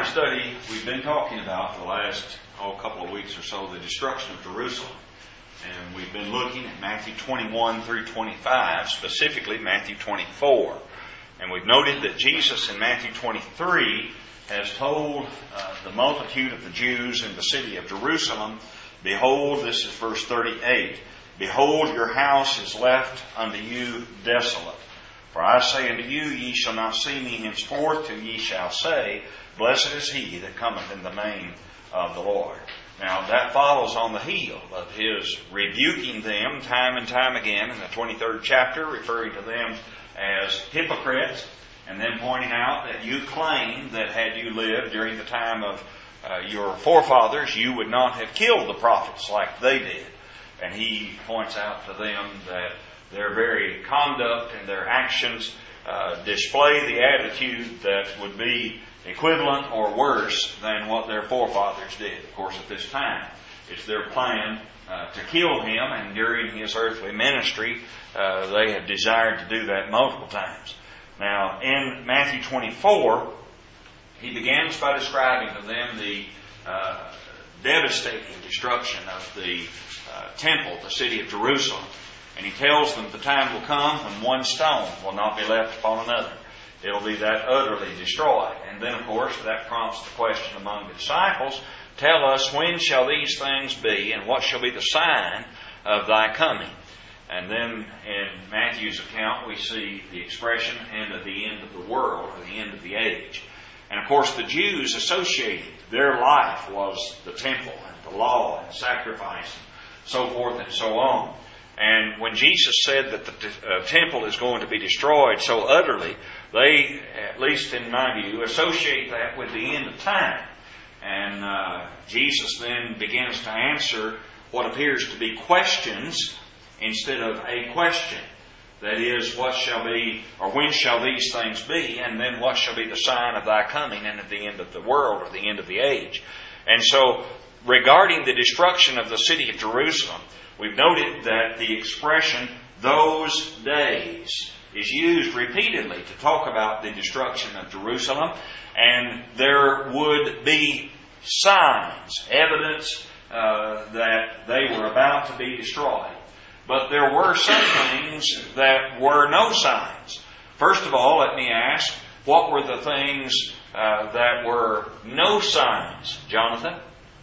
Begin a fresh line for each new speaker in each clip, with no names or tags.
our study, we've been talking about for the last couple of weeks or so the destruction of Jerusalem. And we've been looking at Matthew 21 through 25, specifically Matthew 24. And we've noted that Jesus in Matthew 23 has told the multitude of the Jews in the city of Jerusalem, "Behold," this is verse 38, "Behold, your house is left unto you desolate. For I say unto you, ye shall not see me henceforth, till ye shall say, Blessed is he that cometh in the name of the Lord." Now that follows on the heel of his rebuking them time and time again in the 23rd chapter, referring to them as hypocrites, and then pointing out that you claim that had you lived during the time of your forefathers, you would not have killed the prophets like they did. And he points out to them that their very conduct and their actions display the attitude that would be equivalent or worse than what their forefathers did. Of course, at this time, it's their plan to kill him, and during his earthly ministry, they have desired to do that multiple times. Now, in Matthew 24, he begins by describing to them the devastating destruction of the temple, the city of Jerusalem. And he tells them the time will come when one stone will not be left upon another. It'll be that utterly destroyed. And then, of course, that prompts the question among the disciples, "Tell us, when shall these things be, and what shall be the sign of thy coming?" And then in Matthew's account, we see the expression, "and at the end of the world," or the end of the age. And of course, the Jews associated their life was the temple and the law and sacrifice and so forth and so on. And when Jesus said that the temple is going to be destroyed so utterly, they, at least in my view, associate that with the end of time. And Jesus then begins to answer what appears to be questions instead of a question. That is, what shall be, or when shall these things be, and then what shall be the sign of thy coming, and at the end of the world, or the end of the age. And so, regarding the destruction of the city of Jerusalem, we've noted that the expression, "those days," is used repeatedly to talk about the destruction of Jerusalem, and there would be signs, evidence that they were about to be destroyed. But there were some things that were no signs. First of all, let me ask, what were the things that were no signs? Jonathan?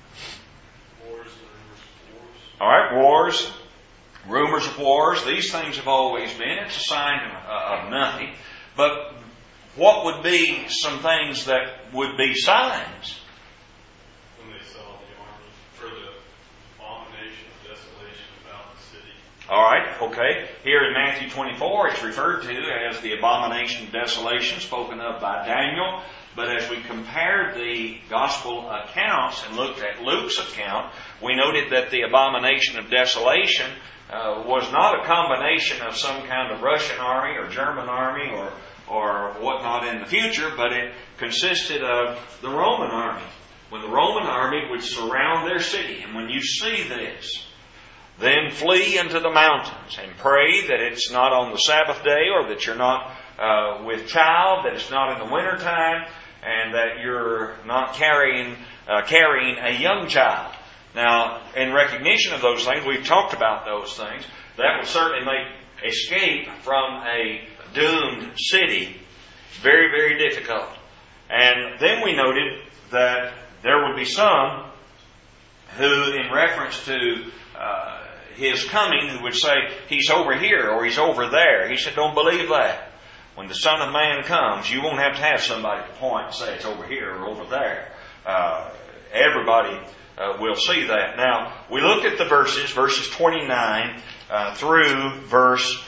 All right, wars, rumors of wars, these things have always been. It's a sign of nothing. But what would be some things that would be signs?
When they saw the army, or the abomination of desolation about the city.
All right, okay. Here in Matthew 24, it's referred to as the abomination of desolation spoken of by Daniel. But as we compared the gospel accounts and looked at Luke's account, we noted that the abomination of desolation was not a combination of some kind of Russian army or German army or whatnot in the future, but it consisted of the Roman army. When the Roman army would surround their city, and when you see this, then flee into the mountains and pray that it's not on the Sabbath day, or that you're not with child, that it's not in the winter time, and that you're not carrying a young child. Now, in recognition of those things, we've talked about those things. That would certainly make escape from a doomed city very, very difficult. And then we noted that there would be some who, in reference to his coming, who would say, "He's over here," or "He's over there." He said, "Don't believe that. When the Son of Man comes, you won't have to have somebody to point and say it's over here or over there. Everybody will see that." Now, we looked at the verses 29 through verse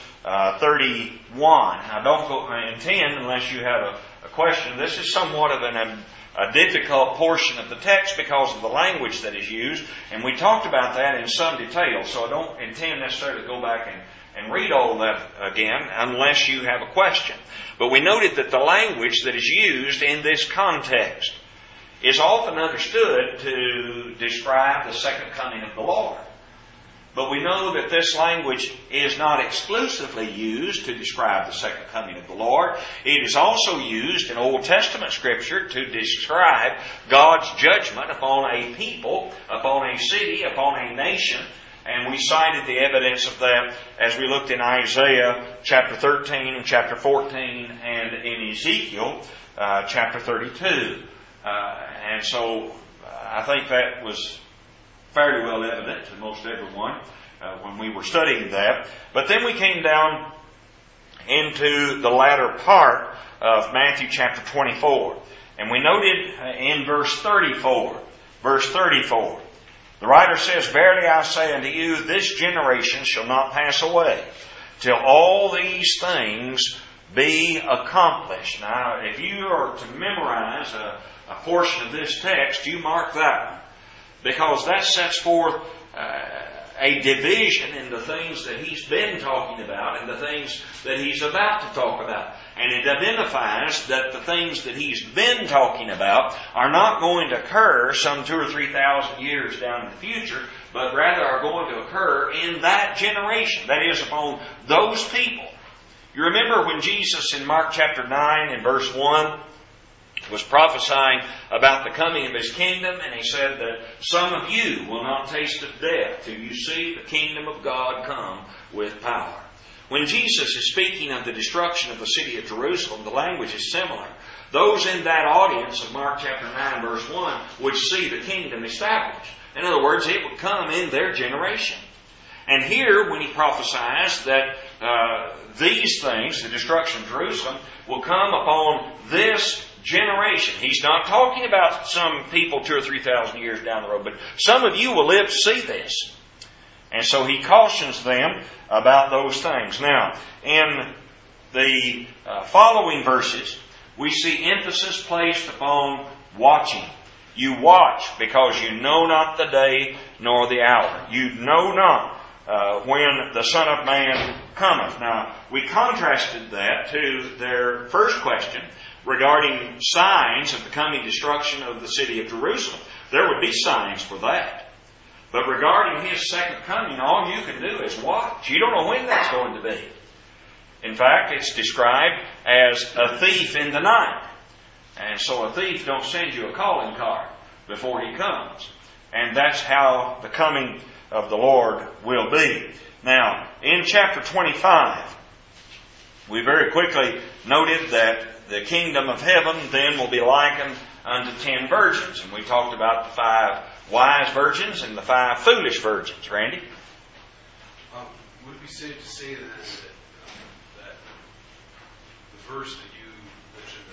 31. Now, don't intend, unless you have a question. This is somewhat of a difficult portion of the text because of the language that is used, and we talked about that in some detail, so I don't intend necessarily to go back and read all that again unless you have a question. But we noted that the language that is used in this context is often understood to describe the second coming of the Lord. But we know that this language is not exclusively used to describe the second coming of the Lord. It is also used in Old Testament Scripture to describe God's judgment upon a people, upon a city, upon a nation. And we cited the evidence of that as we looked in Isaiah chapter 13, chapter 14, and in Ezekiel chapter 32. And so I think that was fairly well evident to most everyone when we were studying that. But then we came down into the latter part of Matthew chapter 24. And we noted in verse 34, the writer says, "Verily I say unto you, this generation shall not pass away, till all these things be accomplished." Now, if you are to memorize a portion of this text, you mark that one, because that sets forth a division in the things that he's been talking about and the things that he's about to talk about. And it identifies that the things that he's been talking about are not going to occur some 2,000 or 3,000 years down in the future, but rather are going to occur in that generation. That is, upon those people. You remember when Jesus in Mark chapter 9 and verse 1 was prophesying about the coming of His kingdom, and He said that some of you will not taste of death till you see the kingdom of God come with power. When Jesus is speaking of the destruction of the city of Jerusalem, the language is similar. Those in that audience of Mark chapter 9 verse 1 would see the kingdom established. In other words, it would come in their generation. And here, when He prophesies that these things, the destruction of Jerusalem, will come upon this generation. He's not talking about some people 2,000 or 3,000 years down the road, but some of you will live to see this. And so He cautions them about those things. Now, in the following verses, we see emphasis placed upon watching. You watch because you know not the day nor the hour. You know not when the Son of Man cometh. Now, we contrasted that to their first question regarding signs of the coming destruction of the city of Jerusalem. There would be signs for that. But regarding His second coming, all you can do is watch. You don't know when that's going to be. In fact, it's described as a thief in the night. And so a thief don't send you a calling card before he comes. And that's how the coming of the Lord will be. Now, in chapter 25, we very quickly noted that the kingdom of heaven then will be likened unto 10 virgins. And we talked about the 5 wise virgins and the 5 foolish virgins. Randy?
Would it be safe to say then that the verse that you mentioned,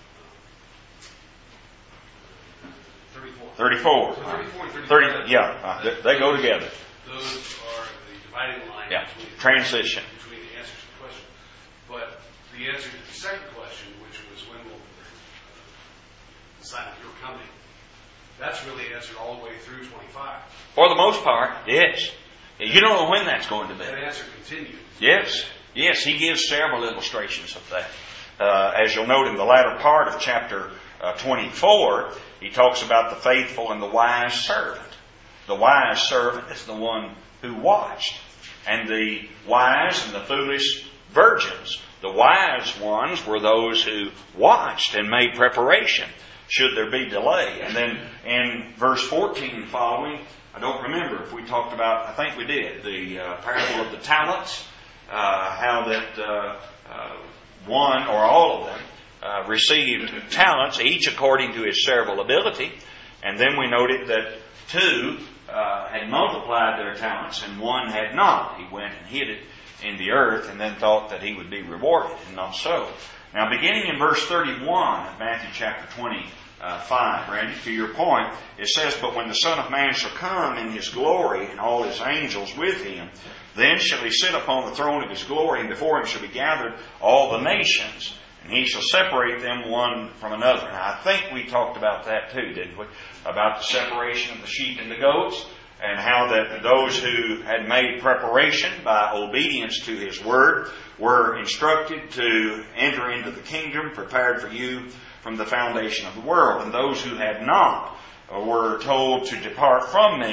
34. 34 and 35.
Yeah, they go together.
Those are the dividing line between the
transition.
Between the answers to the question. But the answer to the second question, which was when will the sign of your coming, that's really answered all the way through 25.
For the most part, yes. You don't know when that's going to be.
That answer continues.
Yes. Yes, He gives several illustrations of that. As you'll note in the latter part of chapter 24, He talks about the faithful and the wise servant. The wise servant is the one who watched. And the wise and the foolish virgins. The wise ones were those who watched and made preparation should there be delay. And then in verse 14 and following, I don't remember if we talked about, I think we did, the parable of the talents, how that one or all of them received talents, each according to his several ability. And then we noted that 2 had multiplied their talents and 1 had not. He went and hid it in the earth and then thought that he would be rewarded, and not so. Now, beginning in verse 31 of Matthew chapter 25, Randy, to your point, it says, "But when the Son of Man shall come in His glory and all His angels with Him, then shall He sit upon the throne of His glory, and before Him shall be gathered all the nations, and He shall separate them one from another." Now, I think we talked about that too, didn't we? About the separation of the sheep and the goats, and how that those who had made preparation by obedience to His word were instructed to enter into the kingdom prepared for you from the foundation of the world. And those who had not were told to depart from me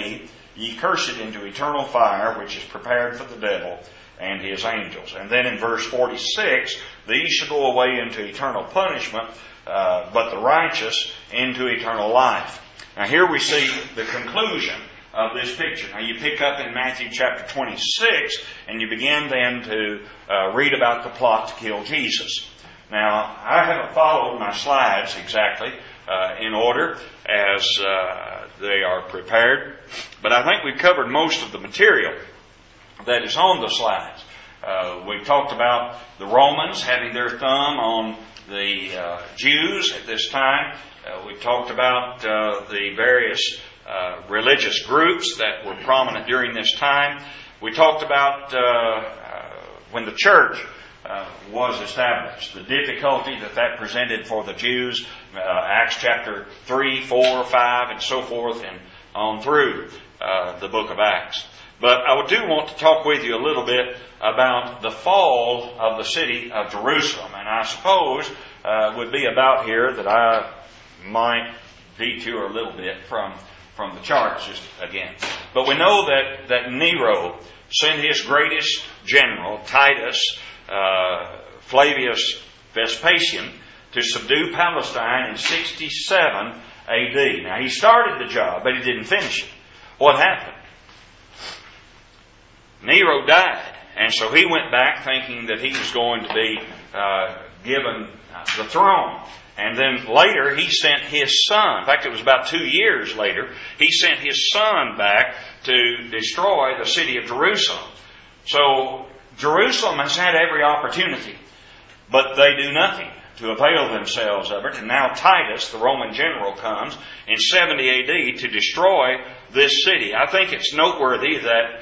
ye cursed into eternal fire, which is prepared for the devil and his angels. And then in verse 46, these shall go away into eternal punishment, but the righteous into eternal life. Now here we see the conclusion of this picture. Now you pick up in Matthew chapter 26, and you begin then to read about the plot to kill Jesus. Now, I haven't followed my slides exactly in order as they are prepared, but I think we've covered most of the material that is on the slides. We've talked about the Romans having their thumb on the Jews at this time. We've talked about the various religious groups that were prominent during this time. We talked about when the church was established, the difficulty that presented for the Jews, Acts chapter 3, 4, 5, and so forth, and on through the book of Acts. But I do want to talk with you a little bit about the fall of the city of Jerusalem, and I suppose it would be about here that I might detour a little bit from the charts just again. But we know that Nero sent his greatest general, Titus Flavius Vespasian, to subdue Palestine in 67 AD. Now he started the job, but he didn't finish it. What happened? Nero died, and so he went back thinking that he was going to be given the throne. And then later he sent his son. In fact, it was about 2 years later, he sent his son back to destroy the city of Jerusalem. So Jerusalem has had every opportunity, but they do nothing to avail themselves of it. And now Titus, the Roman general, comes in 70 AD to destroy this city. I think it's noteworthy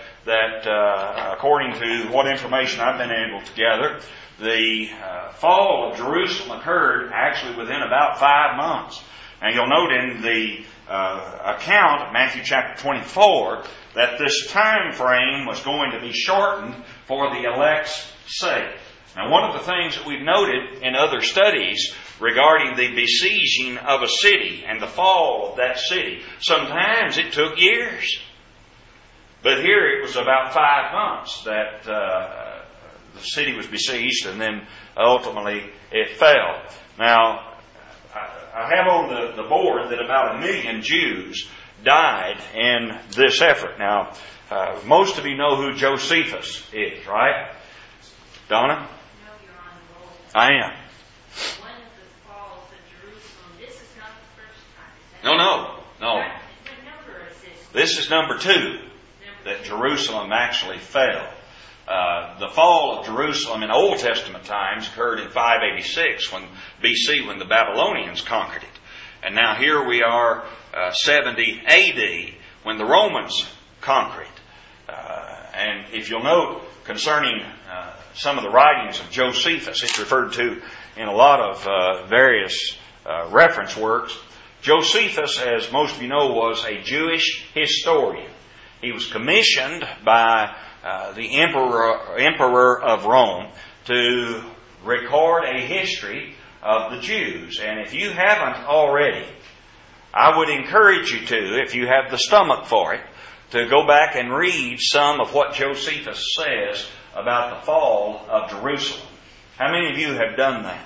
that according to what information I've been able to gather, the fall of Jerusalem occurred actually within about 5 months. And you'll note in the account of Matthew chapter 24 that this time frame was going to be shortened for the elect's sake. Now, one of the things that we've noted in other studies regarding the besieging of a city and the fall of that city, sometimes it took years. But here it was about 5 months that the city was besieged, and then ultimately it fell. Now, I have on the board that about 1 million Jews died in this effort. Now, most of you know who Josephus is, right? Donna?
No, you're on the roll.
I am.
One of the falls of Jerusalem. This is not the first time. Is that
No.
What number is this?
This is number 2, that Jerusalem actually fell. The fall of Jerusalem in Old Testament times occurred in 586 BC when the Babylonians conquered it. And now here we are 70 AD when the Romans conquered it. And if you'll note concerning some of the writings of Josephus, it's referred to in a lot of various reference works. Josephus, as most of you know, was a Jewish historian. He was commissioned by the emperor of Rome to record a history of the Jews. And if you haven't already, I would encourage you to, if you have the stomach for it, to go back and read some of what Josephus says about the fall of Jerusalem. How many of you have done that?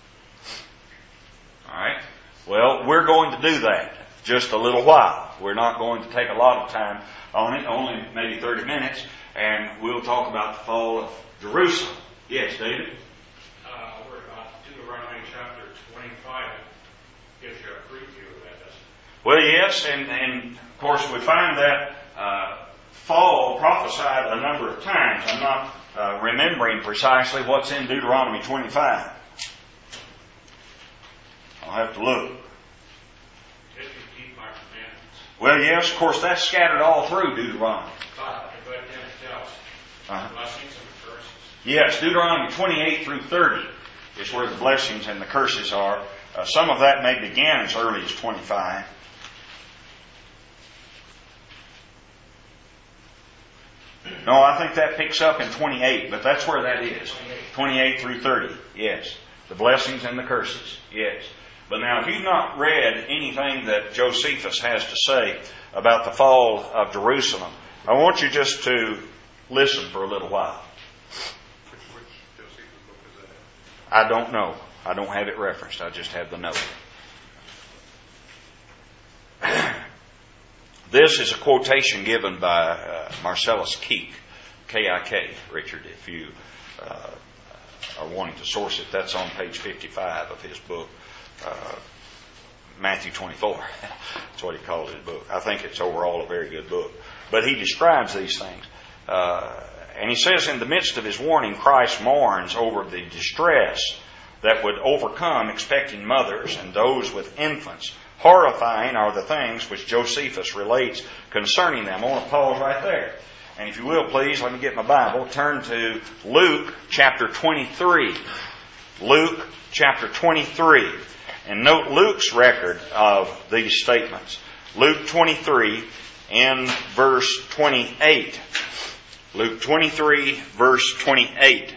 All right. Well, we're going to do that just a little while. We're not going to take a lot of time on it, only maybe 30 minutes, and we'll talk about the fall of Jerusalem. Yes, David?
We're about Deuteronomy chapter 25. Gives you a preview of that, doesn't it?
Well, yes, and of course we find that fall prophesied a number of times. I'm not remembering precisely what's in Deuteronomy 25. I'll have to look.
If you keep my commandments.
Well, yes, of course, that's scattered all through Deuteronomy.
But then it tells blessings and curses.
Yes, Deuteronomy 28 through 30 is where the blessings and the curses are. Some of that may begin as early as 25. No, I think that picks up in 28, but that's where that is. 28 through 30, yes. The blessings and the curses, yes. But now, if you've not read anything that Josephus has to say about the fall of Jerusalem, I want you just to listen for a little while.
Which Josephus book is that?
I don't know. I don't have it referenced. I just have the note. This is a quotation given by Marcellus Keek, K-I-K, Richard, if you are wanting to source it. That's on page 55 of his book, Matthew 24. That's what he calls his book. I think it's overall a very good book. But he describes these things. And he says in the midst of his warning, Christ mourns over the distress that would overcome expecting mothers and those with infants. Horrifying are the things which Josephus relates concerning them. I want to pause right there. And if you will, please, let me get my Bible. Turn to Luke chapter 23. Luke chapter 23. And note Luke's record of these statements. Luke 23 in verse 28. Luke 23, verse 28.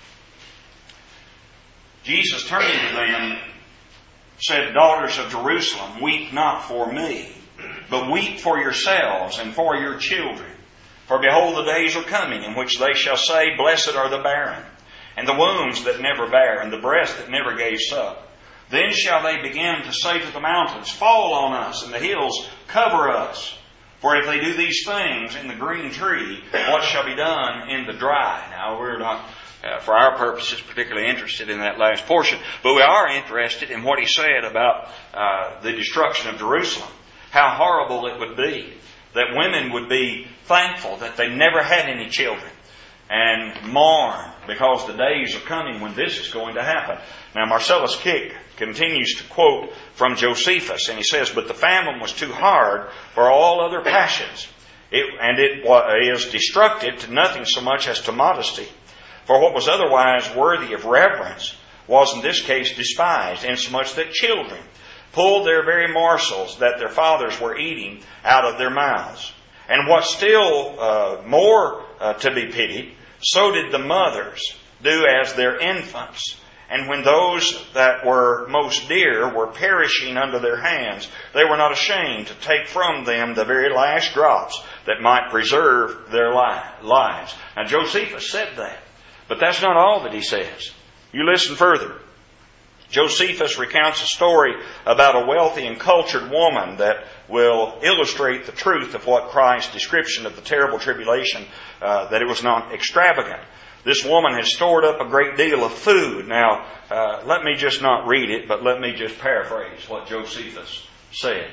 Jesus turning to them said, Daughters of Jerusalem, weep not for me, but weep for yourselves and for your children. For behold, the days are coming in which they shall say, Blessed are the barren, and the wombs that never bare, and the breast that never gave suck. Then shall they begin to say to the mountains, Fall on us, and the hills cover us. For if they do these things in the green tree, what shall be done in the dry? Now, we're not, for our purposes, particularly interested in that last portion, but we are interested in what he said about the destruction of Jerusalem. How horrible it would be that women would be thankful that they never had any children and mourn because the days are coming when this is going to happen. Now, Marcellus Keek continues to quote from Josephus, and he says, But the famine was too hard for all other passions, and it is destructive to nothing so much as to modesty. For what was otherwise worthy of reverence was in this case despised, insomuch that children pulled their very morsels that their fathers were eating out of their mouths. And what still more to be pitied, so did the mothers do as their infants. And when those that were most dear were perishing under their hands, they were not ashamed to take from them the very last drops that might preserve their lives. Now, Josephus said that. But that's not all that he says. You listen further. Josephus recounts a story about a wealthy and cultured woman that will illustrate the truth of what Christ's description of the terrible tribulation, that it was not extravagant. This woman had stored up a great deal of food. Now, let me just not read it, but let me just paraphrase what Josephus said.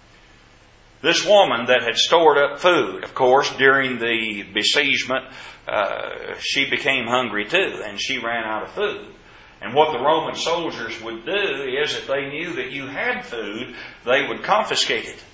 This woman that had stored up food, of course, during the besiegement, she became hungry too, and she ran out of food. And what the Roman soldiers would do is, if they knew that you had food, they would confiscate it.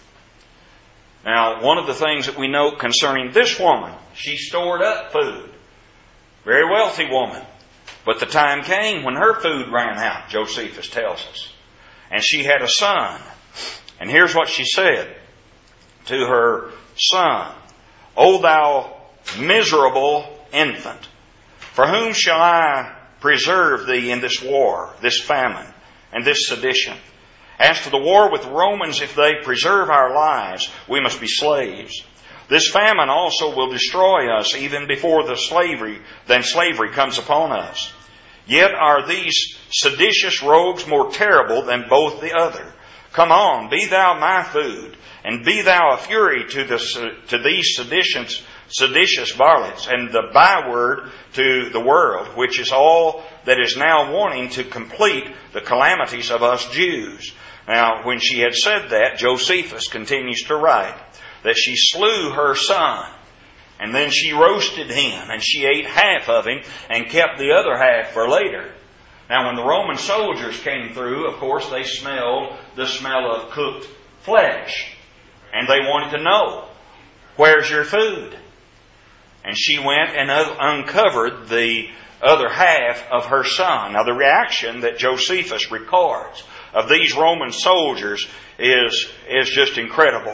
Now, one of the things that we note concerning this woman, she stored up food. Very wealthy woman. But the time came when her food ran out, Josephus tells us. And she had a son. And here's what she said to her son. O thou miserable infant, for whom shall I preserve thee in this war, this famine, and this sedition? As to the war with the Romans, if they preserve our lives, we must be slaves. This famine also will destroy us even before slavery comes upon us. Yet are these seditious rogues more terrible than both the other. Come on, be thou my food, and be thou a fury to these seditious varlets, and the byword to the world, which is all that is now wanting to complete the calamities of us Jews. Now, when she had said that, Josephus continues to write that she slew her son, and then she roasted him, and she ate half of him and kept the other half for later. Now, when the Roman soldiers came through, of course, they smelled the smell of cooked flesh, and they wanted to know, where's your food? And she went and uncovered the other half of her son. Now, the reaction that Josephus records of these Roman soldiers is just incredible.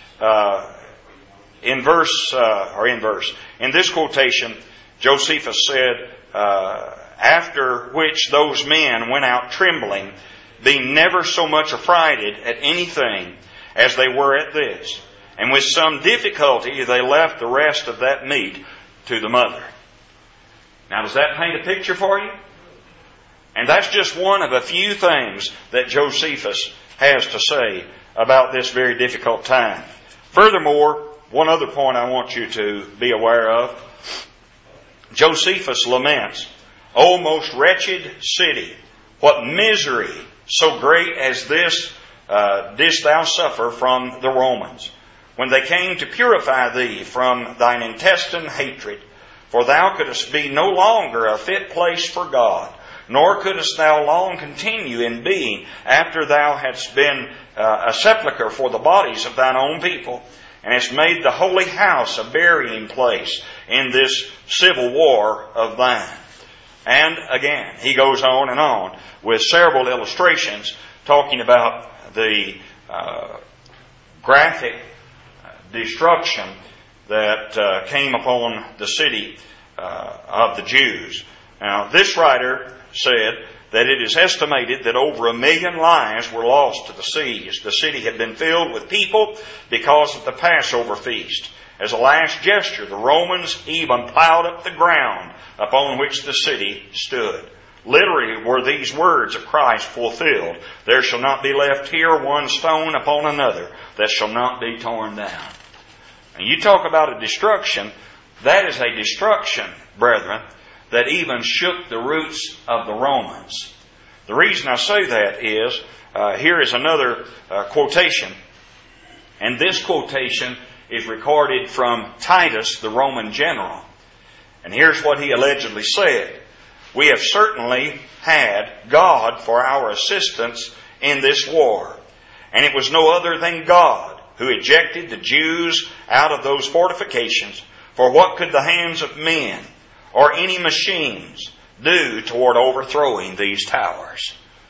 In this quotation, Josephus said, after which those men went out trembling being never so much affrighted at anything as they were at this. And with some difficulty they left the rest of that meat to the mother. Now, does that paint a picture for you? And that's just one of a few things that Josephus has to say about this very difficult time. Furthermore, one other point I want you to be aware of. Josephus laments, "O most wretched city, what misery so great as this didst thou suffer from the Romans, when they came to purify thee from thine intestine hatred. For thou couldst be no longer a fit place for God, nor couldst thou long continue in being after thou hadst been a sepulchre for the bodies of thine own people, and hast made the holy house a burying place in this civil war of thine." And again, he goes on and on with several illustrations talking about the graphic destruction that came upon the city of the Jews. Now, this writer said that it is estimated that over 1 million lives were lost to the seas. The city had been filled with people because of the Passover feast. As a last gesture, the Romans even plowed up the ground upon which the city stood. Literally were these words of Christ fulfilled. "There shall not be left here one stone upon another that shall not be torn down." And you talk about a destruction, that is a destruction, brethren, that even shook the roots of the Romans. The reason I say that is, here is another quotation. And this quotation is recorded from Titus, the Roman general. And here's what he allegedly said: "We have certainly had God for our assistance in this war. And it was no other than God who ejected the Jews out of those fortifications. For what could the hands of men or any machines do toward overthrowing these towers?"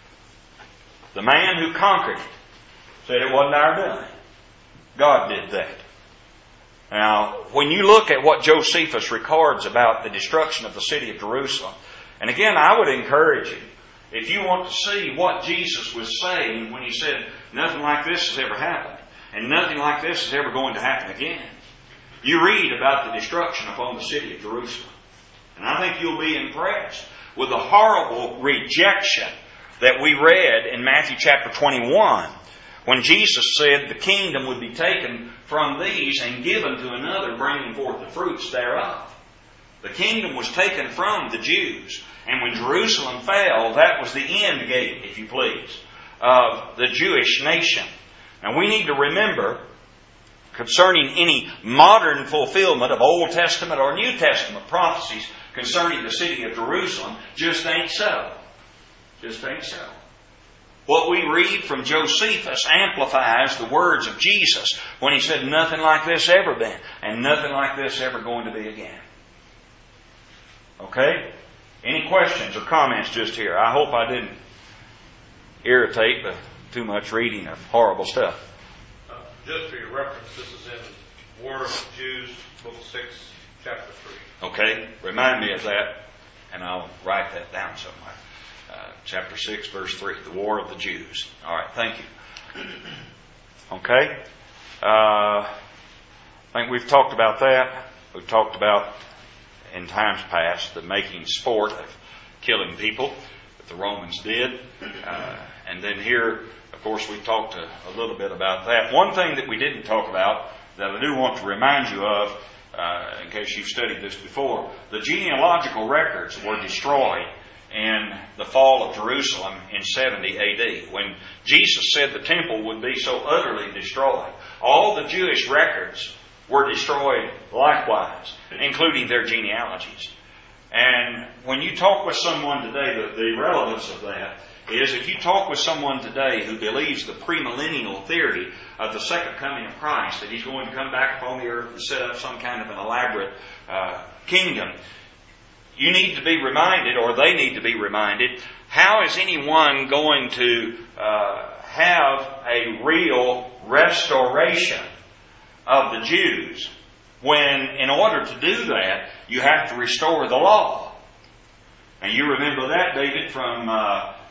The man who conquered it said it wasn't our doing. God did that. Now, when you look at what Josephus records about the destruction of the city of Jerusalem, and again, I would encourage you, if you want to see what Jesus was saying when he said, nothing like this has ever happened, and nothing like this is ever going to happen again, you read about the destruction upon the city of Jerusalem. And I think you'll be impressed with the horrible rejection that we read in Matthew chapter 21, when Jesus said the kingdom would be taken from these and given to another, bringing forth the fruits thereof. The kingdom was taken from the Jews. And when Jerusalem fell, that was the end gate, if you please, of the Jewish nation. Now we need to remember, concerning any modern fulfillment of Old Testament or New Testament prophecies concerning the city of Jerusalem, just ain't so. Just ain't so. What we read from Josephus amplifies the words of Jesus when he said nothing like this ever been and nothing like this ever going to be again. Okay? Any questions or comments just here? I hope I didn't irritate with too much reading of horrible stuff.
Just for your reference, this is in War of the Jews, Book 6, Chapter 3.
Okay? Remind me of that, and I'll write that down somewhere. Chapter 6, verse 3, the War of the Jews. All right, thank you. Okay? I think we've talked about that. We've talked about, in times past, the making sport of killing people that the Romans did. And then here, of course, we talked a little bit about that. One thing that we didn't talk about that I do want to remind you of, in case you've studied this before, the genealogical records were destroyed in the fall of Jerusalem in 70 AD. When Jesus said the temple would be so utterly destroyed, all the Jewish records were destroyed likewise, including their genealogies. And when you talk with someone today, the relevance of that is if you talk with someone today who believes the premillennial theory of the second coming of Christ, that He's going to come back upon the earth and set up some kind of an elaborate kingdom, you need to be reminded, or they need to be reminded, how is anyone going to have a real restoration of the Jews when, in order to do that, you have to restore the law? And you remember that, David, from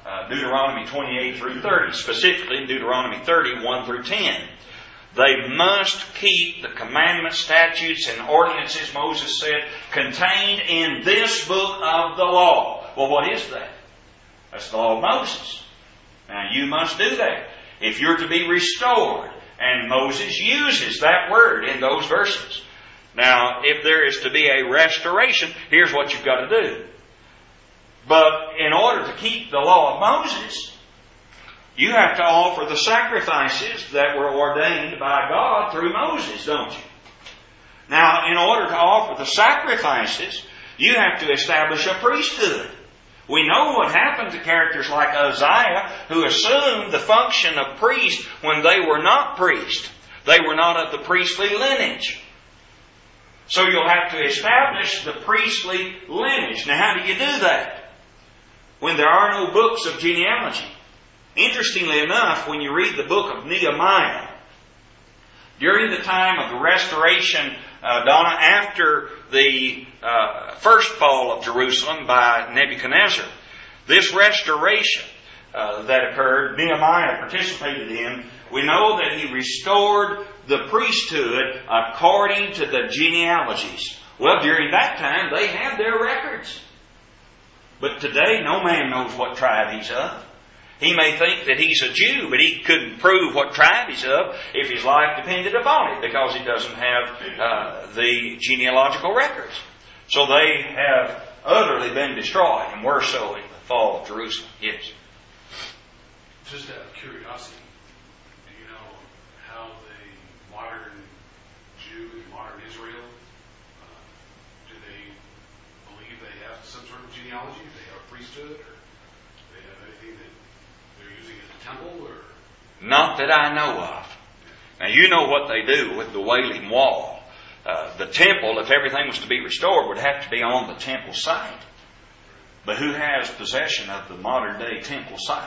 Deuteronomy 28 through 30, specifically in Deuteronomy 30, 1 through 10. They must keep the commandments, statutes, and ordinances, Moses said, contained in this book of the law. Well, what is that? That's the law of Moses. Now, you must do that if you're to be restored. And Moses uses that word in those verses. Now, if there is to be a restoration, here's what you've got to do. But in order to keep the law of Moses, you have to offer the sacrifices that were ordained by God through Moses, don't you? Now, in order to offer the sacrifices, you have to establish a priesthood. We know what happened to characters like Uzziah, who assumed the function of priest when they were not priests. They were not of the priestly lineage. So you'll have to establish the priestly lineage. Now, how do you do that when there are no books of genealogy? Interestingly enough, when you read the book of Nehemiah, during the time of the restoration, Donna, after the first fall of Jerusalem by Nebuchadnezzar, this restoration that occurred, Nehemiah participated in. We know that he restored the priesthood according to the genealogies. Well, during that time, they had their records. But today, no man knows what tribe he's of. He may think that he's a Jew, but he couldn't prove what tribe he's of if his life depended upon it, because he doesn't have the genealogical records. So they have utterly been destroyed, and were so in the fall of Jerusalem. Yes.
Just out of curiosity, do you know how the modern Jew and modern Israel, do they believe they have some sort of genealogy? Do they have a priesthood? Or do they have anything that they're using at the temple? Or
not that I know of. Now, you know what they do with the Wailing Wall. The temple, if everything was to be restored, would have to be on the temple site. But who has possession of the modern day temple site?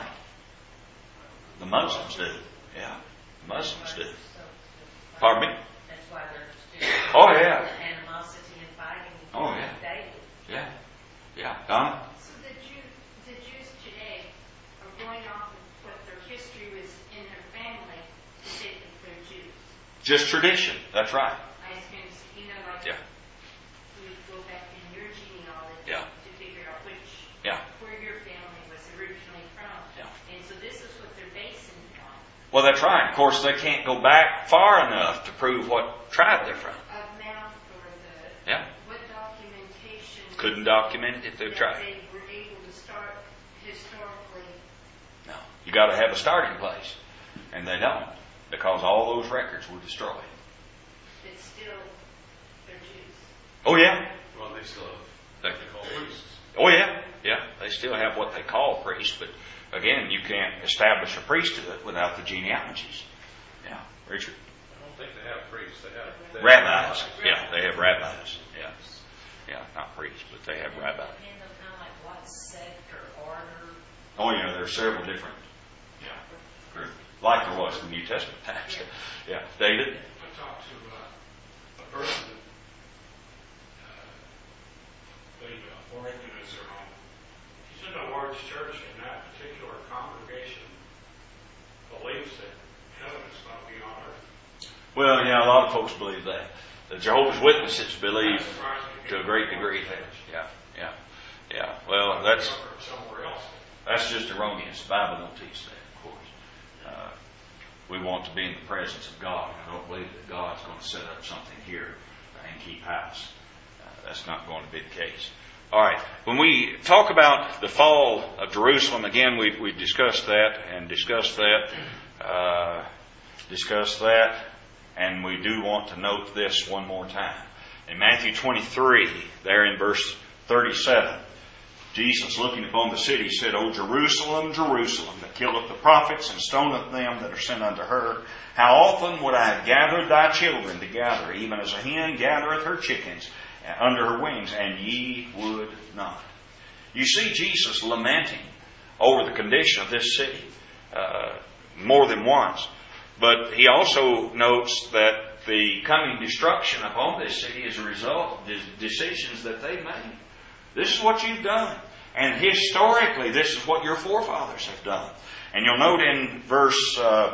The Muslims do. Yeah, the Muslims do. Pardon me?
That's why they're still
Oh, yeah.
animosity and fighting.
Oh, yeah.
Daily.
Yeah. Yeah. Donna?
So the Jews today are going off of what their history was in their family to say that they're Jews.
Just tradition. That's right.
I was going to say, like
Yeah.
we go back in your genealogy
Yeah.
to figure out
Yeah.
where your family was originally from.
Yeah.
And so this is what they're basing it on.
Well, that's right. Of course, they can't go back far enough to prove what tribe they're from.
Of mouth or the
Yeah.
what documentation
Couldn't document it if they
that
tried.
they were able to start historically.
No. You got to have a starting place. And they don't. Because all those records were destroyed.
It's still they're Jews.
Oh, yeah.
well, they still have
They-
what they call priests.
Oh, yeah. Yeah. They still have what they call priests. But again, you can't establish a priesthood without the genealogies. Yeah. Richard?
I don't think they have priests. They have
Rabbis. Yeah, they have rabbis. Yeah. Yeah, not priests, but they have rabbis.
Depends on kind of like what sect or order.
Oh, yeah, there are several different groups. Like there was in the New Testament times. Yeah. David?
I talked to a person that organized their own. He's in a large church, and that particular congregation believes that heaven is going to be on earth.
Well, yeah, a lot of folks believe that. The Jehovah's Witnesses believe to a great degree that. Yeah. Well,
Somewhere else.
that's just erroneous. The Bible don't teach that, of course. We want to be in the presence of God. I don't believe that God's going to set up something here and keep house. That's not going to be the case. All right. When we talk about the fall of Jerusalem, again, we discussed that, and we do want to note this one more time. In Matthew 23, there in verse 37, Jesus, looking upon the city, said, O Jerusalem, Jerusalem, that killeth the prophets and stoneth them that are sent unto her, how often would I have gathered thy children together, even as a hen gathereth her chickens under her wings, and ye would not. You see Jesus lamenting over the condition of this city more than once. But he also notes that the coming destruction upon this city is a result of the decisions that they made. This is what you've done. And historically, this is what your forefathers have done. And you'll note in verse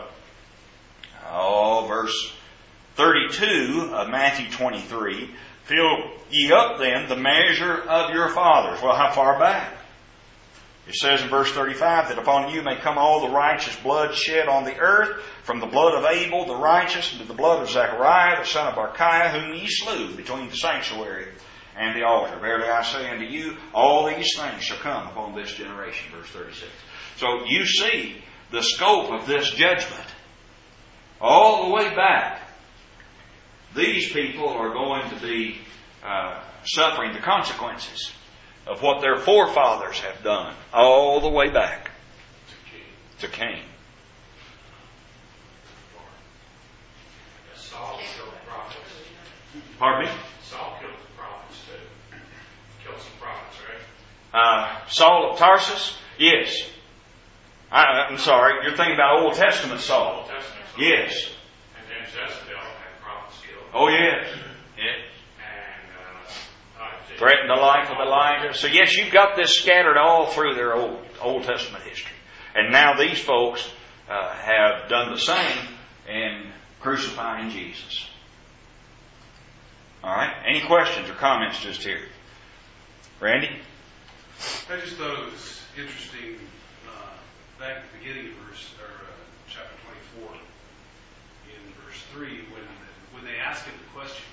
32 of Matthew 23, fill ye up then the measure of your fathers. Well, how far back? It says in verse 35 that upon you may come all the righteous blood shed on the earth, from the blood of Abel the righteous unto the blood of Zechariah the son of Barchiah, whom ye slew between the sanctuary and the altar. Verily I say unto you, all these things shall come upon this generation. Verse 36. So you see the scope of this judgment. All the way back, these people are going to be suffering the consequences of what their forefathers have done, all the way back to Cain.
Saul killed the prophets.
Pardon me?
Saul killed the prophets too. Killed some prophets, right?
Saul of Tarsus? Yes. I'm sorry, you're thinking about Old Testament Saul.
Old Testament Saul.
Yes.
And then Jezebel had prophets killed.
Oh, yes. Yes.
And
Threatened the life of Elijah. So yes, you've got this scattered all through their Old Testament history. And now these folks have done the same in crucifying Jesus. All right. Any questions or comments just here? Randy?
I just thought it was interesting, back at the beginning of chapter 24, in verse 3, when they ask him the question,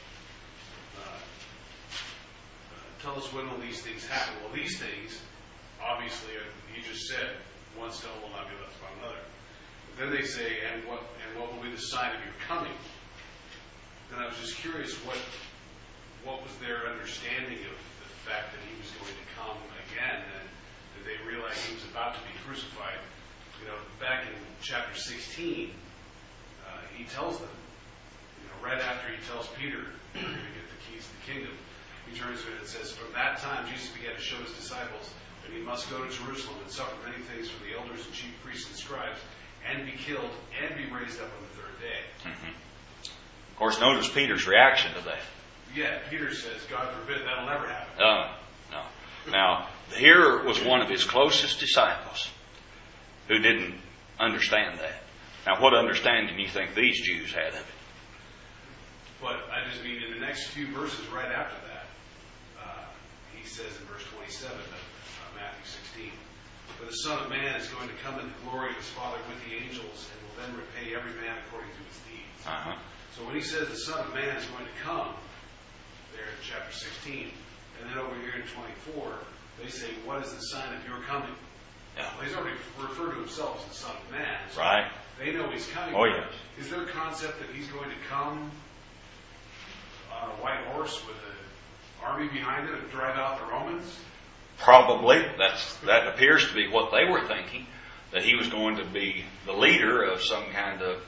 tell us when will these things happen? Well, these things, obviously, you just said, one stone will not be left upon another. But then they say, and what will be the sign of your coming? And I was just curious, what was their understanding of the fact that he was going to come again, and did they realize he was about to be crucified? Back in chapter 16, he tells them, right after he tells Peter, you're going to get the keys to the kingdom, he turns to it and says, from that time Jesus began to show his disciples that he must go to Jerusalem and suffer many things from the elders and chief priests and scribes, and be killed, and be raised up on the third day.
Mm-hmm. Of course, notice Peter's reaction to that.
Yeah, Peter says, God forbid, that'll never happen.
No. Now, here was one of his closest disciples who didn't understand that. Now, what understanding do you think these Jews had of it?
But I just mean in the next few verses right after that, he says in verse 27 of Matthew 16, for the Son of Man is going to come in the glory of his Father with the angels, and will then repay every man according to his deeds.
Uh-huh.
So when he says the Son of Man is going to come, there in chapter 16, and then over here in 24, they say, what is the sign of your coming?
Yeah.
Well, he's already referred to himself as the Son of Man. So
right.
They know he's coming.
Oh, yes. Is
their concept that he's going to come on a white horse with an army behind him and drive out the Romans?
Probably. That appears to be what they were thinking, that he was going to be the leader of some kind of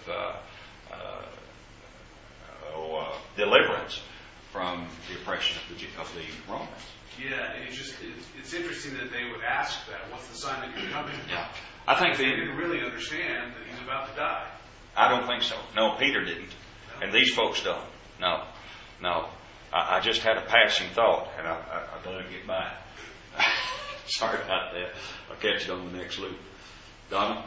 deliverance from the oppression of the Romans.
Yeah, it's interesting that they would ask that. What's the sign that you're coming?
Yeah. I think
they didn't really understand that he's about to die.
I don't think so. No, Peter didn't. No. And these folks don't. No. I just had a passing thought, and I better get back. Sorry about that. I'll catch it on the next loop. Donna?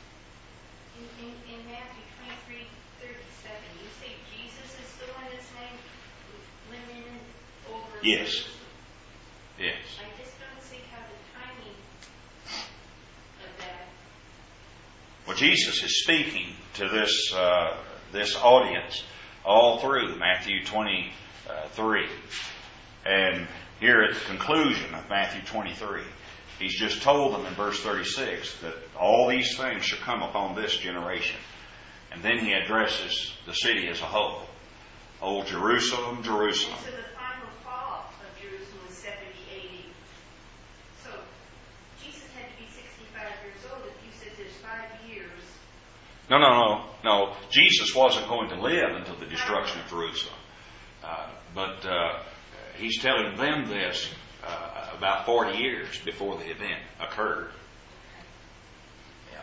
In Matthew 23:37, you say Jesus is the one that's named living over.
Yes. Yes.
I just don't see how the timing of that.
Well, Jesus is speaking to this audience all through Matthew 23. And here at the conclusion of Matthew 23, he's just told them in verse 36 that all these things shall come upon this generation. And then he addresses the city as a whole. O Jerusalem, Jerusalem.
So the final fall of Jerusalem was 70 AD. So Jesus had to be 65 years old if you said there's 5 years.
No. Jesus wasn't going to live until the destruction of Jerusalem. But he's telling them this about 40 years before the event occurred. Yeah.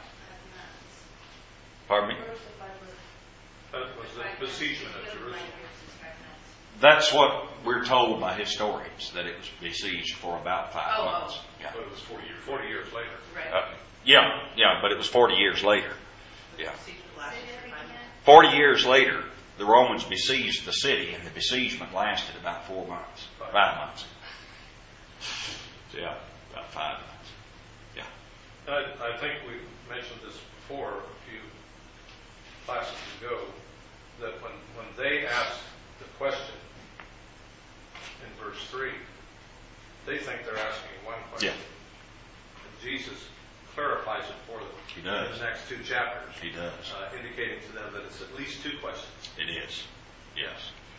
Pardon me?
That was the besiegement of Jerusalem.
That's what we're told by historians, that it was besieged for about 5 months. Yeah.
But it was 40 years later.
Right.
Yeah, but it was 40 years later. Yeah.
Say that again?
40 years later, the Romans besieged the city, and the besiegement lasted about 4 months. 5 months. Yeah, about 5 months. Yeah.
I think we mentioned this before a few classes ago, that when they asked the question in verse 3, they think they're asking one question.
Yeah.
And Jesus clarifies it for them.
He does.
In the next 2 chapters.
He does.
Indicating to them that it's at least 2 questions.
It is. Yes.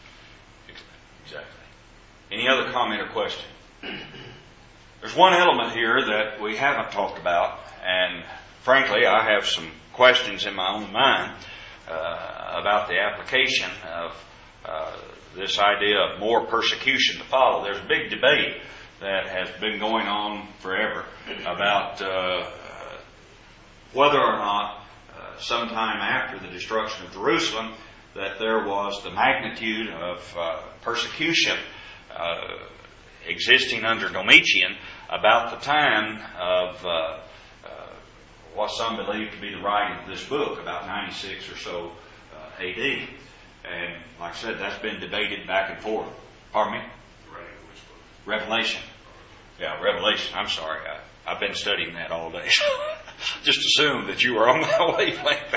Exactly. Any other comment or question? There's one element here that we haven't talked about, and frankly, I have some questions in my own mind about the application of this idea of more persecution to follow. There's a big debate that has been going on forever about whether or not sometime after the destruction of Jerusalem that there was the magnitude of persecution existing under Domitian about the time of what some believe to be the writing of this book, about 96 or so A.D. And like I said, that's been debated back and forth. Pardon me? Revelation. Yeah, Revelation. I'm sorry. I've been studying that all day. Just assumed that you were on my wavelength.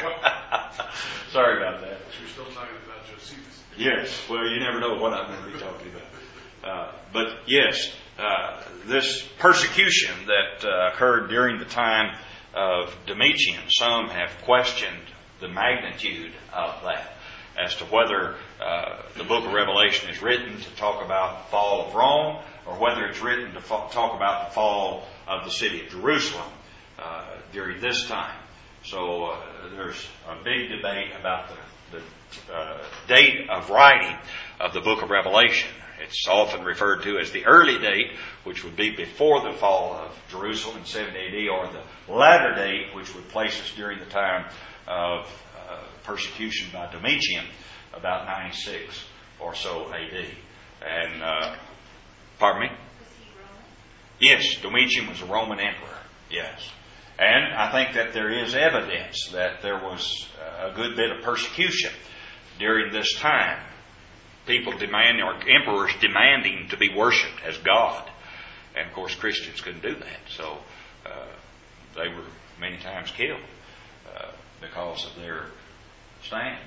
Sorry about that.
We're still talking about Josephus.
Yes. Well, you never know what I'm going to be talking about. But yes, this persecution that occurred during the time of Domitian, some have questioned the magnitude of that, as to whether the book of Revelation is written to talk about the fall of Rome, or whether it's written to talk about the fall of the city of Jerusalem during this time. So there's a big debate about the date of writing of the book of Revelation. It's often referred to as the early date, which would be before the fall of Jerusalem in 70 AD, or the latter date, which would place us during the time of persecution by Domitian, about 96 or so AD. And, pardon me?
Was he Roman?
Yes, Domitian was a Roman emperor, yes. And I think that there is evidence that there was a good bit of persecution during this time. People demanding, or emperors demanding to be worshipped as God. And of course Christians couldn't do that. So they were many times killed because of their stand.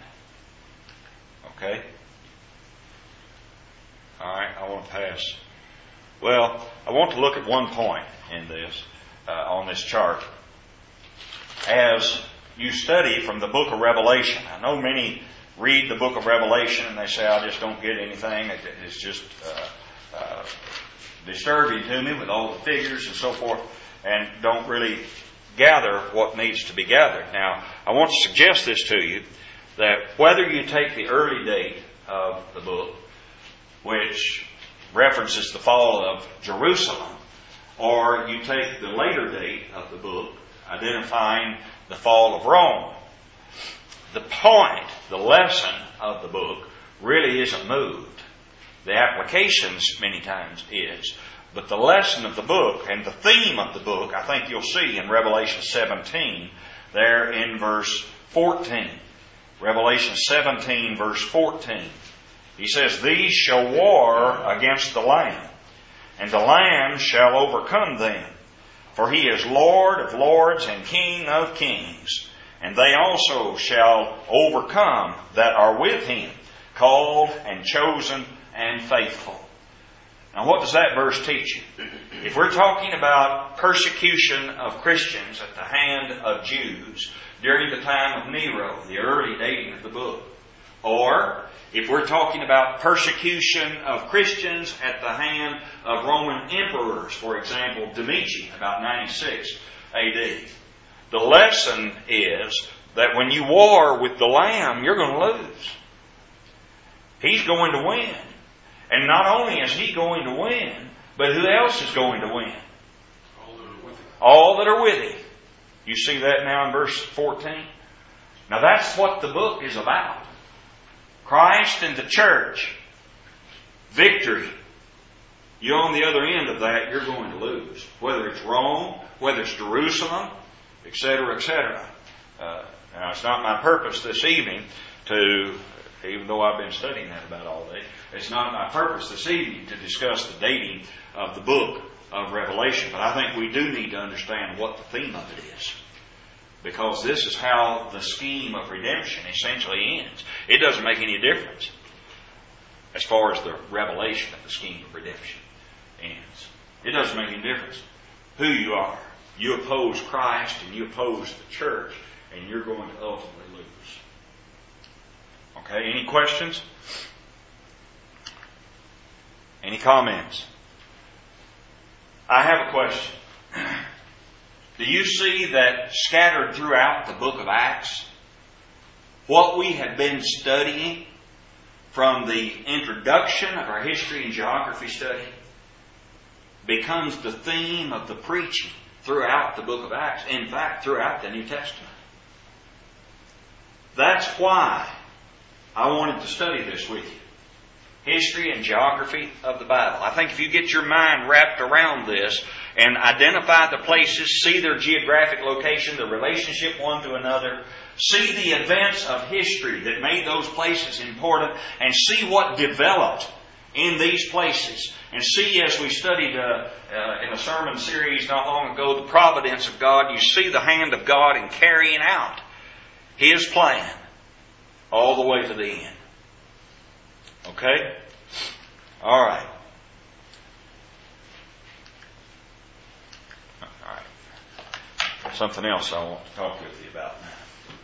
Okay? Alright, I want to pass. Well, I want to look at one point in this, on this chart. As you study from the book of Revelation, I know many read the book of Revelation and they say, I just don't get anything. It's just disturbing to me with all the figures and so forth, and don't really gather what needs to be gathered. Now, I want to suggest this to you, that whether you take the early date of the book, which references the fall of Jerusalem, or you take the later date of the book, identifying the fall of Rome, the point, the lesson of the book really isn't moved. The applications many times is. But the lesson of the book and the theme of the book, I think you'll see in Revelation 17, there in verse 14. Revelation 17, verse 14. He says, These shall war against the Lamb, and the Lamb shall overcome them. For he is Lord of lords and King of kings. And they also shall overcome that are with him, called and chosen and faithful. Now what does that verse teach you? If we're talking about persecution of Christians at the hand of Jews during the time of Nero, the early dating of the book, or if we're talking about persecution of Christians at the hand of Roman emperors, for example, Domitian, about 96 AD, the lesson is that when you war with the Lamb, you're going to lose. He's going to win. And not only is he going to win, but who else is going to win? All that are with him. You see that now in verse 14? Now that's what the book is about. Christ and the church victory, you're on the other end of that, you're going to lose. Whether it's Rome, whether it's Jerusalem, etc., etc. Now, it's not my purpose this evening to, even though I've been studying that about all day, it's not my purpose this evening to discuss the dating of the book of Revelation. But I think we do need to understand what the theme of it is. Because this is how the scheme of redemption essentially ends. It doesn't make any difference as far as the revelation of the scheme of redemption ends. It doesn't make any difference who you are. You oppose Christ and you oppose the church, and you're going to ultimately lose. Okay, any questions? Any comments? I have a question. Do you see that scattered throughout the book of Acts, what we have been studying from the introduction of our history and geography study becomes the theme of the preaching throughout the book of Acts. In fact, throughout the New Testament. That's why I wanted to study this with you. History and geography of the Bible. I think if you get your mind wrapped around this and identify the places, see their geographic location, the relationship one to another, see the events of history that made those places important, and see what developed in these places. And see, as we studied in a sermon series not long ago, the providence of God, you see the hand of God in carrying out His plan all the way to the end. Okay? All right. All right. Something else I want to talk with you about now.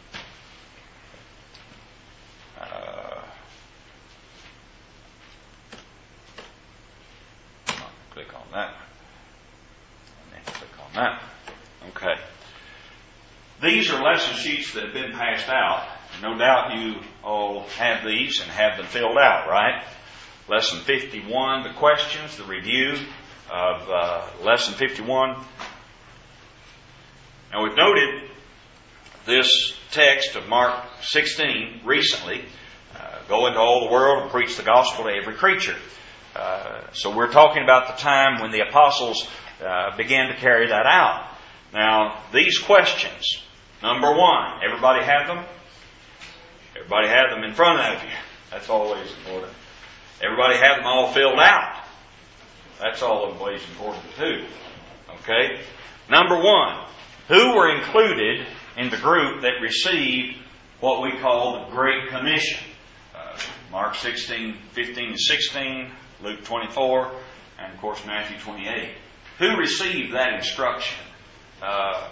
Click on that. And then click on that. Okay. These are lesson sheets that have been passed out. No doubt you all have these and have them filled out, right? Lesson 51, the questions, the review of Lesson 51. Now we've noted this text of Mark 16 recently. Go into all the world and preach the gospel to every creature. So we're talking about the time when the apostles began to carry that out. Now, these questions, number one, everybody have them? Everybody have them in front of you. That's always important. Everybody have them all filled out. That's always important too. Okay? Number one, who were included in the group that received what we call the Great Commission? Mark 16, 15 and 16, Luke 24, and of course Matthew 28. Who received that instruction? All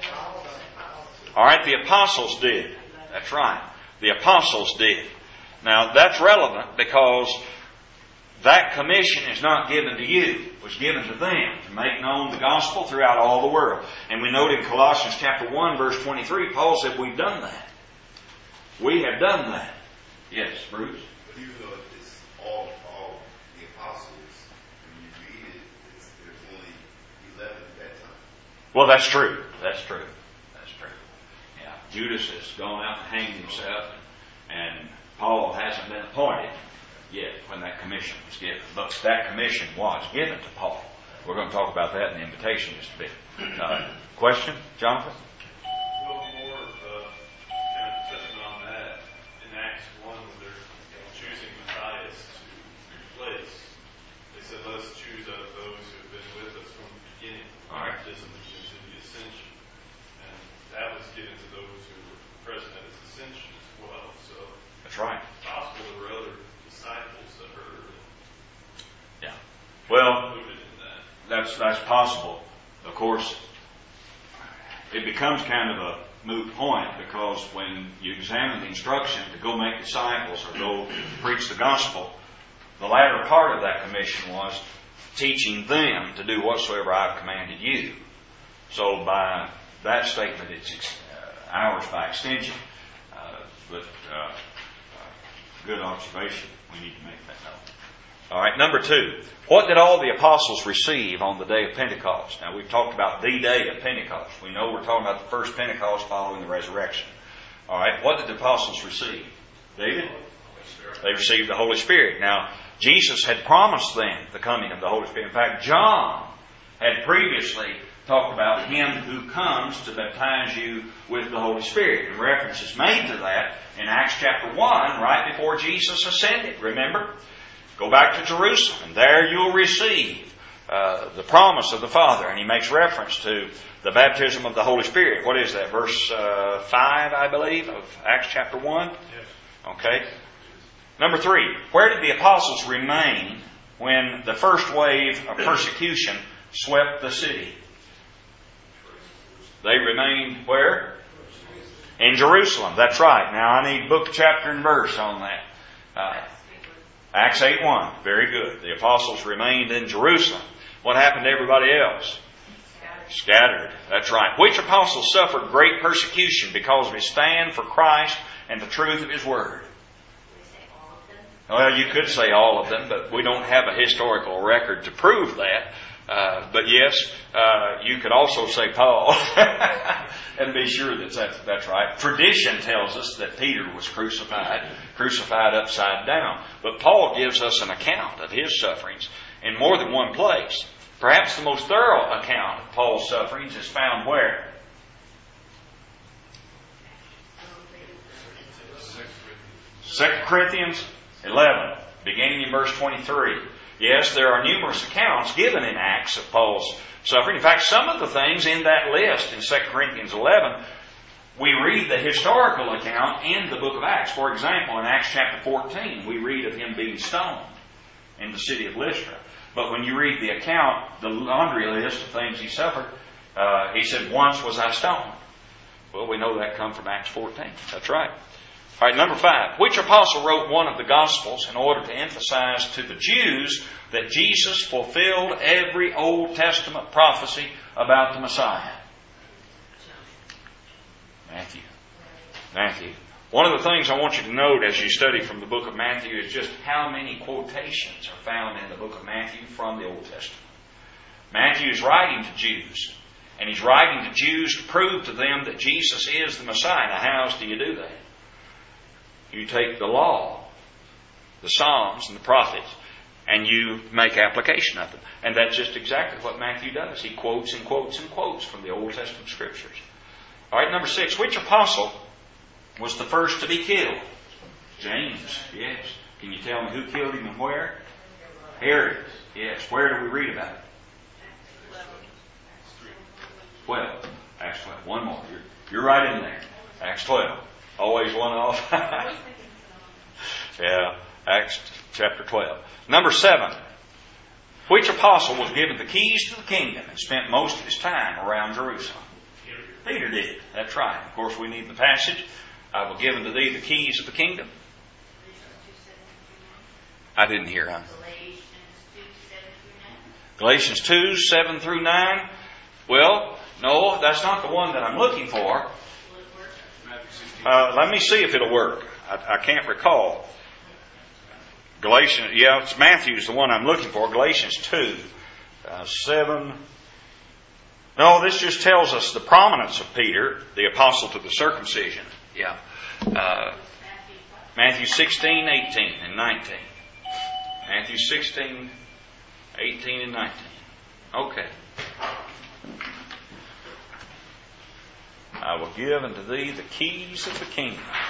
right, the apostles did. That's right. The apostles did. Now, that's relevant because that commission is not given to you. It was given to them to make known the gospel throughout all the world. And we note in Colossians chapter 1, verse 23, Paul said, we've done that. We have done that. Yes, Bruce?
But even though it's all the apostles, when you read it, there's only 11 at that time.
Well, that's true. That's true. That's true. Yeah. Judas has gone out and hanged himself, and Paul hasn't been appointed yet when that commission was given. But that commission was given to Paul. We're going to talk about that in the invitation just a bit. Question, Jonathan?
Well, more kind of touching on that in Acts 1, when they're choosing Matthias to replace, they said, let's choose out of those who have been with us from the beginning,
All right.
baptism to the ascension. And that was given to those who were present at his ascension as well. So
That's right.
it's possible there were other disciples that heard
Yeah. Well,
included in that.
that's possible. Of course, it becomes kind of a moot point because when you examine the instruction to go make disciples or go preach the gospel, the latter part of that commission was teaching them to do whatsoever I've commanded you. So by that statement, it's ours by extension. But good observation. We need to make that known. All right, number two. What did all the apostles receive on the day of Pentecost? Now, we've talked about the day of Pentecost. We know we're talking about the first Pentecost following the resurrection. All right, what did the apostles receive? David? They received the Holy Spirit. Now, Jesus had promised them the coming of the Holy Spirit. In fact, John had previously talked about Him who comes to baptize you with the Holy Spirit. And reference is made to that in Acts chapter 1, right before Jesus ascended. Remember? Go back to Jerusalem, and there you'll receive the promise of the Father. And He makes reference to the baptism of the Holy Spirit. What is that? Verse 5, I believe, of Acts chapter 1?
Yes.
Okay. Number 3, where did the apostles remain when the first wave of persecution swept the city? They remained where? In Jerusalem. That's right. Now I need book, chapter, and verse on that. Acts 8:1. Very good. The apostles remained in Jerusalem. What happened to everybody else? Scattered. That's right. Which apostle suffered great persecution because of his stand for Christ and the truth of His Word? Well, you could say all of them, but we don't have a historical record to prove that. But yes, you could also say Paul and be sure that's right. Tradition tells us that Peter was crucified upside down. But Paul gives us an account of his sufferings in more than one place. Perhaps the most thorough account of Paul's sufferings is found where? 2 Corinthians 11, beginning in verse 23. Yes, there are numerous accounts given in Acts of Paul's suffering. In fact, some of the things in that list in 2 Corinthians 11, we read the historical account in the book of Acts. For example, in Acts chapter 14, we read of him being stoned in the city of Lystra. But when you read the account, the laundry list of things he suffered, he said, once was I stoned. Well, we know that comes from Acts 14. That's right. All right, number 5. Which apostle wrote one of the Gospels in order to emphasize to the Jews that Jesus fulfilled every Old Testament prophecy about the Messiah? Matthew. One of the things I want you to note as you study from the book of Matthew is just how many quotations are found in the book of Matthew from the Old Testament. Matthew is writing to Jews, and he's writing to Jews to prove to them that Jesus is the Messiah. Now, how else do you do that? You take the law, the Psalms, and the prophets, and you make application of them. And that's just exactly what Matthew does. He quotes and quotes and quotes from the Old Testament Scriptures. All right, number 6. Which apostle was the first to be killed? James, yes. Can you tell me who killed him and where? Herod, yes. Where do we read about it? 12. Acts 12. One more. You're right in there. Acts 12. Always one off. Yeah, Acts chapter 12. Number 7. Which apostle was given the keys to the kingdom and spent most of his time around Jerusalem? Peter did. That's right. Of course, we need the passage. I will give unto thee the keys of the kingdom. I didn't hear, huh? Galatians 2, 7 through 9. Well, no, that's not the one that I'm looking for. Let me see if it'll work. I can't recall. Galatians, yeah, it's Matthew's the one I'm looking for. Galatians 2, 7. No, this just tells us the prominence of Peter, the apostle to the circumcision. Yeah. Matthew 16, 18, and 19. Matthew 16, 18, and 19. Okay. I will give unto thee the keys of the kingdom.